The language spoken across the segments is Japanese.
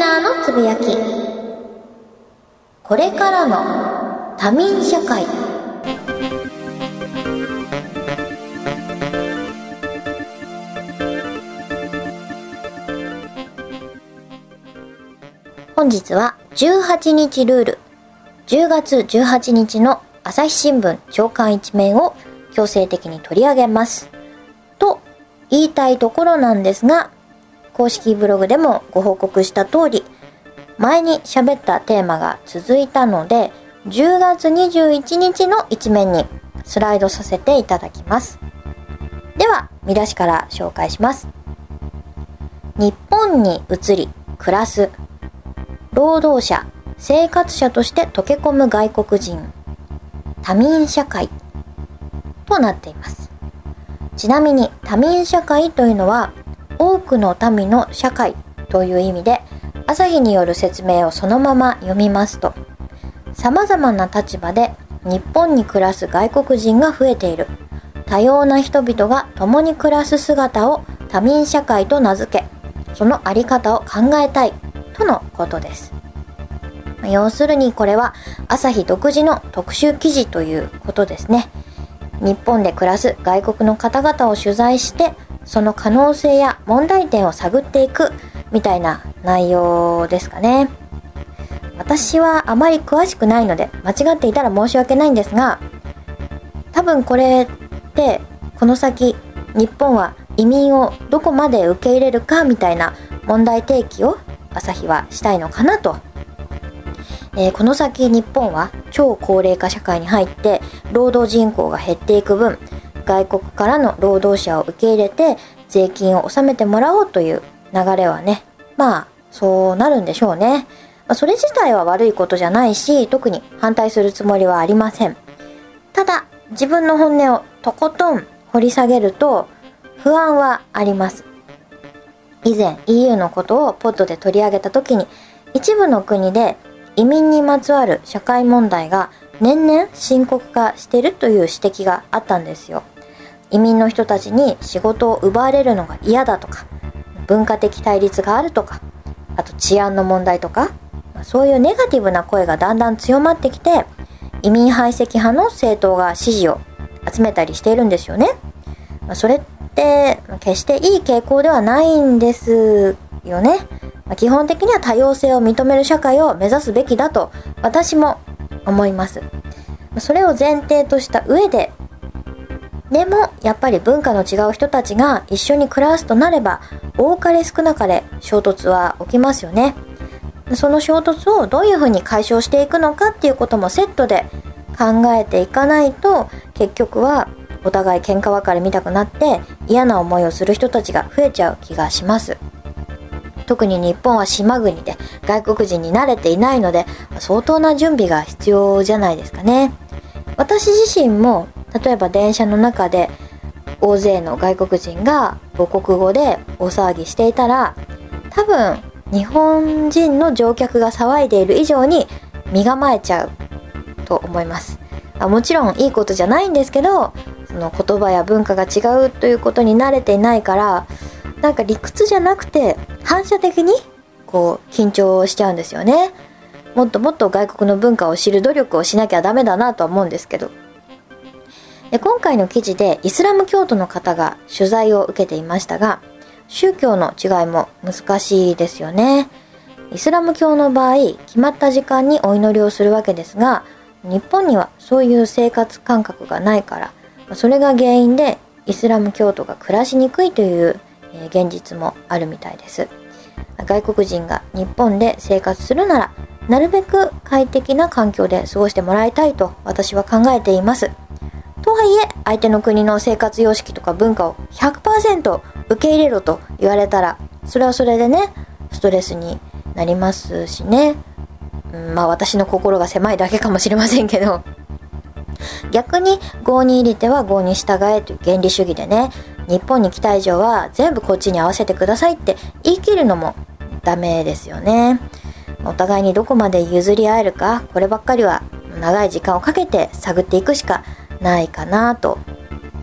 ナーのつぶやき。これからの多民社会。本日は18日ルール、10月18日の朝日新聞朝刊一面を強制的に取り上げますと言いたいところなんですが、公式ブログでもご報告した通り、前に喋ったテーマが続いたので、10月21日の一面にスライドさせていただきます。では見出しから紹介します。日本に移り暮らす労働者、生活者として溶け込む外国人、多民社会となっています。ちなみに多民社会というのは多くの民の社会という意味で、朝日による説明をそのまま読みますと、様々な立場で日本に暮らす外国人が増えている。多様な人々が共に暮らす姿を多民社会と名付け、そのあり方を考えたいとのことです。要するにこれは朝日独自の特集記事ということですね。日本で暮らす外国の方々を取材して、その可能性や問題点を探っていくみたいな内容ですかね。私はあまり詳しくないので間違っていたら申し訳ないんですが、多分これってこの先日本は移民をどこまで受け入れるかみたいな問題提起を朝日はしたいのかなと。この先日本は超高齢化社会に入って労働人口が減っていく分、外国からの労働者を受け入れて税金を納めてもらおうという流れはね、そうなるんでしょうね。それ自体は悪いことじゃないし、特に反対するつもりはありません。ただ自分の本音をとことん掘り下げると不安はあります。以前 EU のことをポッドで取り上げた時に、一部の国で移民にまつわる社会問題が年々深刻化しているという指摘があったんですよ。移民の人たちに仕事を奪われるのが嫌だとか、文化的対立があるとか、あと治安の問題とか、そういうネガティブな声がだんだん強まってきて、移民排斥派の政党が支持を集めたりしているんですよね。それって決していい傾向ではないんですよね。基本的には多様性を認める社会を目指すべきだと私も思います。それを前提とした上で、でもやっぱり文化の違う人たちが一緒に暮らすとなれば、多かれ少なかれ衝突は起きますよね。その衝突をどういうふうに解消していくのかっていうこともセットで考えていかないと、結局はお互い喧嘩別れ見たくなって嫌な思いをする人たちが増えちゃう気がします。特に日本は島国で外国人に慣れていないので、相当な準備が必要じゃないですかね。私自身も例えば電車の中で大勢の外国人が母国語で大騒ぎしていたら、多分日本人の乗客が騒いでいる以上に身構えちゃうと思います。もちろんいいことじゃないんですけど、その言葉や文化が違うということに慣れていないから、なんか理屈じゃなくて反射的に緊張しちゃうんですよね。もっともっと外国の文化を知る努力をしなきゃダメだなとは思うんですけど。で、今回の記事でイスラム教徒の方が取材を受けていましたが、宗教の違いも難しいですよね。イスラム教の場合、決まった時間にお祈りをするわけですが、日本にはそういう生活感覚がないから、それが原因でイスラム教徒が暮らしにくいという現実もあるみたいです。外国人が日本で生活するなら、なるべく快適な環境で過ごしてもらいたいと私は考えています。とはいえ、相手の国の生活様式とか文化を 100% 受け入れろと言われたら、それはそれでね、ストレスになりますしね。私の心が狭いだけかもしれませんけど、逆に郷に入り手は郷に従えという原理主義でね、日本に来た以上は全部こっちに合わせてくださいって言い切るのもダメですよね。お互いにどこまで譲り合えるか、こればっかりは長い時間をかけて探っていくしかないかなと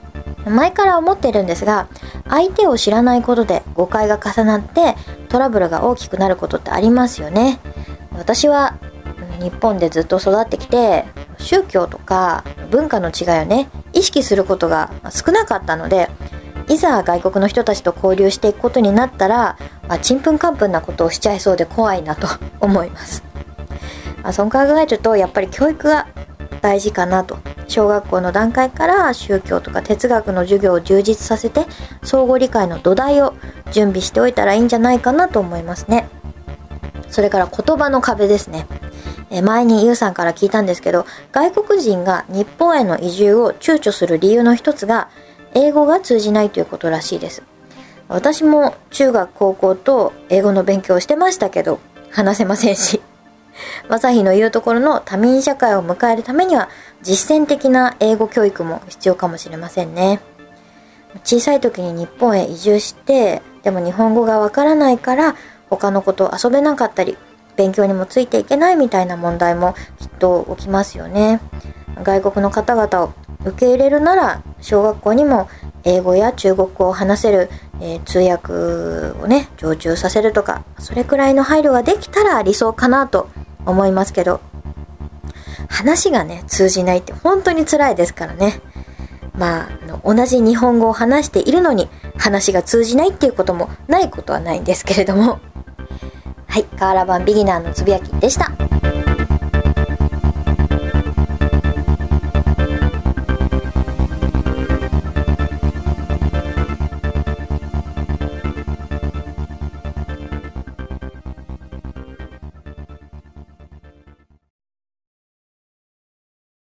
前から思ってるんですが、相手を知らないことで誤解が重なってトラブルが大きくなることってありますよね。私は日本でずっと育ってきて、宗教とか文化の違いをね意識することが少なかったので、いざ外国の人たちと交流していくことになったら、ちんぷんかんぷんなことをしちゃいそうで怖いなと思います。そう考えるとやっぱり教育が大事かなと。小学校の段階から宗教とか哲学の授業を充実させて、相互理解の土台を準備しておいたらいいんじゃないかなと思いますね。それから言葉の壁ですね。前にゆうさんから聞いたんですけど、外国人が日本への移住を躊躇する理由の一つが英語が通じないということらしいです。私も中学高校と英語の勉強をしてましたけど話せませんし、まさひの言うところの多民社会を迎えるためには実践的な英語教育も必要かもしれませんね。小さい時に日本へ移住して、でも日本語がわからないから他の子と遊べなかったり、勉強にもついていけないみたいな問題もきっと起きますよね。外国の方々を受け入れるなら、小学校にも英語や中国語を話せる、通訳をね常駐させるとか、それくらいの配慮ができたら理想かなと思いますけど、話がね通じないって本当に辛いですからね。同じ日本語を話しているのに話が通じないっていうこともないことはないんですけれども。はい、瓦版ビギナーのつぶやきでした。